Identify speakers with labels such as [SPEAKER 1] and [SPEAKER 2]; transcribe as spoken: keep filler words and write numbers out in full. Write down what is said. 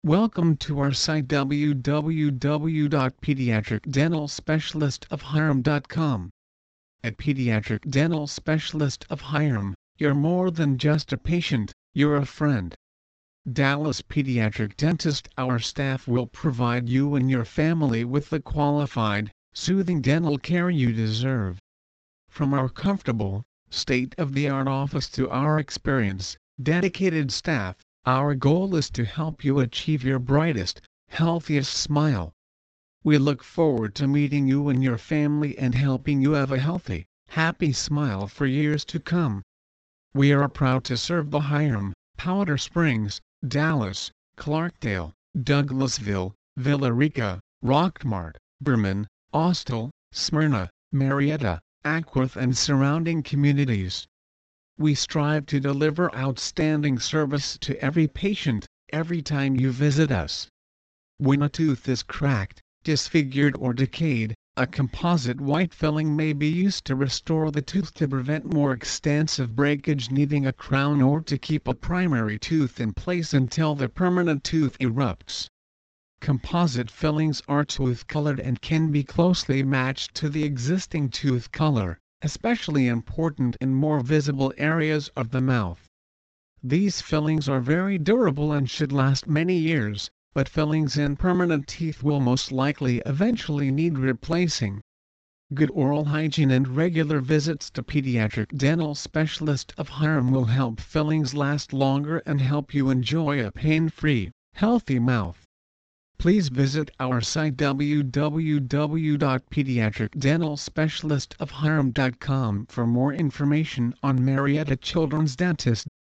[SPEAKER 1] Welcome to our site w w w dot pediatric dental specialist of hiram dot com. At Pediatric Dental Specialist of Hiram, you're more than just a patient, you're a friend. Dallas Pediatric Dentist. Our staff will provide you and your family with the qualified, soothing dental care you deserve. From our comfortable, state-of-the-art office to our experienced, dedicated staff, our goal is to help you achieve your brightest, healthiest smile. We look forward to meeting you and your family and helping you have a healthy, happy smile for years to come. We are proud to serve the Hiram, Powder Springs, Dallas, Clarkdale, Douglasville, Villa Rica, Rockmart, Berman, Austell, Smyrna, Marietta, Acworth and surrounding communities. We strive to deliver outstanding service to every patient, every time you visit us. When a tooth is cracked, disfigured or decayed, a composite white filling may be used to restore the tooth to prevent more extensive breakage, needing a crown, or to keep a primary tooth in place until the permanent tooth erupts. Composite fillings are tooth-colored and can be closely matched to the existing tooth color, especially important in more visible areas of the mouth. These fillings are very durable and should last many years, but fillings in permanent teeth will most likely eventually need replacing. Good oral hygiene and regular visits to Pediatric Dental Specialist of Hiram will help fillings last longer and help you enjoy a pain-free, healthy mouth. Please visit our site w w w dot pediatric dental specialist of hiram dot com for more information on Marietta Children's Dentist.